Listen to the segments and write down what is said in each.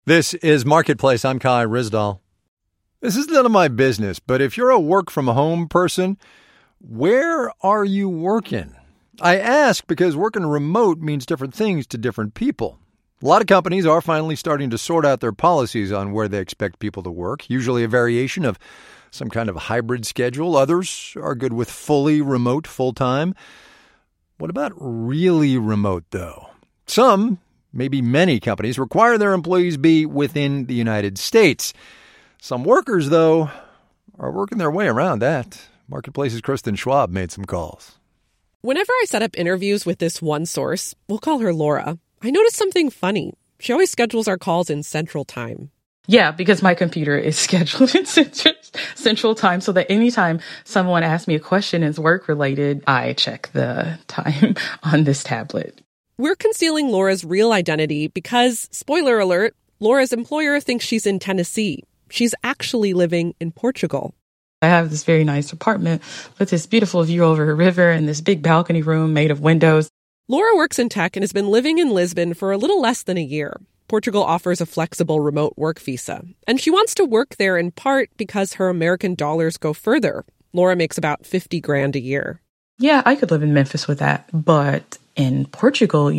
This is Marketplace. I'm Kai Ryssdal. This is none of my business, but if you're a work-from-home person, where are you working? I ask because working remote means different things to different people. A lot of companies are finally starting to sort out their policies on where they expect people to work, usually a variation of some kind of hybrid schedule. Others are good with fully remote full-time. What about really remote, though? Some, maybe many companies, require their employees be within the United States. Some workers, though, are working their way around that. Marketplace's Kristen Schwab made some calls. Whenever I set up interviews with this one source, we'll call her Laura, I noticed something funny. She always schedules our calls in Central Time. Yeah, because my computer is scheduled in Central Time, so that anytime someone asks me a question that's work-related, I check the time on this tablet. We're concealing Laura's real identity because, spoiler alert, Laura's employer thinks she's in Tennessee. She's actually living in Portugal. I have this very nice apartment with this beautiful view over a river and this big balcony room made of windows. Laura works in tech and has been living in Lisbon for a little less than a year. Portugal offers a flexible remote work visa, and she wants to work there in part because her American dollars go further. Laura makes about $50,000 a year. Yeah, I could live in Memphis with that, but in Portugal,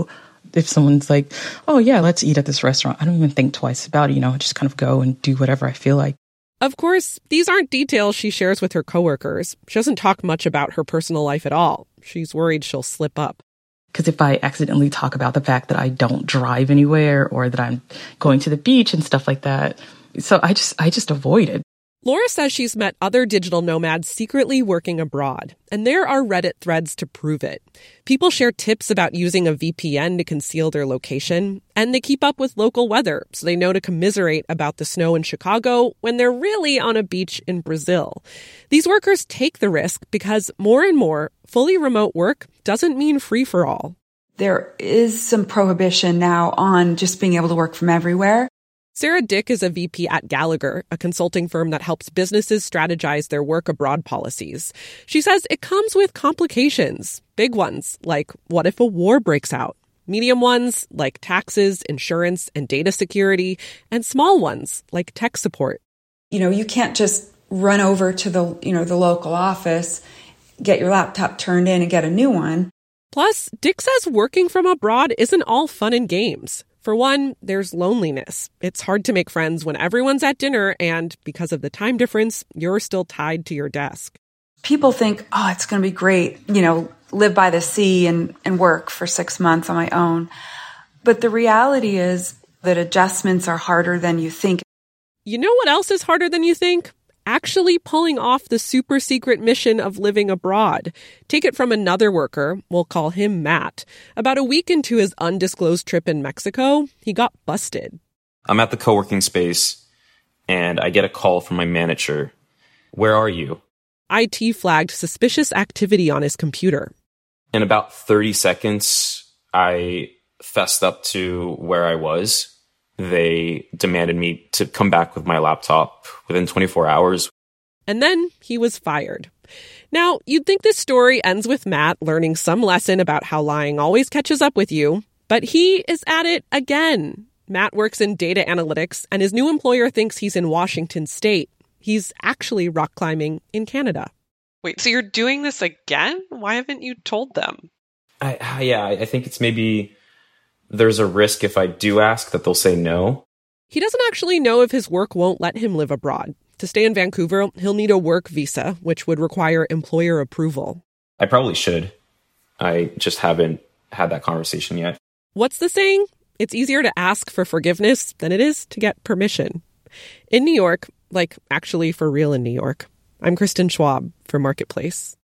if someone's like, oh yeah, let's eat at this restaurant, I don't even think twice about it, I just kind of go and do whatever I feel like. Of course, these aren't details she shares with her coworkers. She doesn't talk much about her personal life at all. She's worried she'll slip up. Because if I accidentally talk about the fact that I don't drive anywhere or that I'm going to the beach and stuff like that, so I just avoid it. Laura says she's met other digital nomads secretly working abroad, and there are Reddit threads to prove it. People share tips about using a VPN to conceal their location, and they keep up with local weather so they know to commiserate about the snow in Chicago when they're really on a beach in Brazil. These workers take the risk because more and more, fully remote work doesn't mean free for all. There is some prohibition now on just being able to work from everywhere. Sarah Dick is a VP at Gallagher, a consulting firm that helps businesses strategize their work abroad policies. She says it comes with complications. Big ones, like what if a war breaks out? Medium ones, like taxes, insurance, and data security. And small ones, like tech support. You can't just run over to the local office, get your laptop turned in and get a new one. Plus, Dick says working from abroad isn't all fun and games. For one, there's loneliness. It's hard to make friends when everyone's at dinner and, because of the time difference, you're still tied to your desk. People think, oh, it's going to be great, live by the sea and work for 6 months on my own. But the reality is that adjustments are harder than you think. You know what else is harder than you think? Actually pulling off the super secret mission of living abroad. Take it from another worker, we'll call him Matt. About a week into his undisclosed trip in Mexico, he got busted. I'm at the co-working space, and I get a call from my manager. Where are you? IT flagged suspicious activity on his computer. In about 30 seconds, I fessed up to where I was. They demanded me to come back with my laptop within 24 hours. And then he was fired. Now, you'd think this story ends with Matt learning some lesson about how lying always catches up with you, but he is at it again. Matt works in data analytics, and his new employer thinks he's in Washington State. He's actually rock climbing in Canada. Wait, so you're doing this again? Why haven't you told them? I think it's maybe there's a risk if I do ask that they'll say no. He doesn't actually know if his work won't let him live abroad. To stay in Vancouver, he'll need a work visa, which would require employer approval. I probably should. I just haven't had that conversation yet. What's the saying? It's easier to ask for forgiveness than it is to get permission. In New York, like actually for real in New York, I'm Kristen Schwab for Marketplace.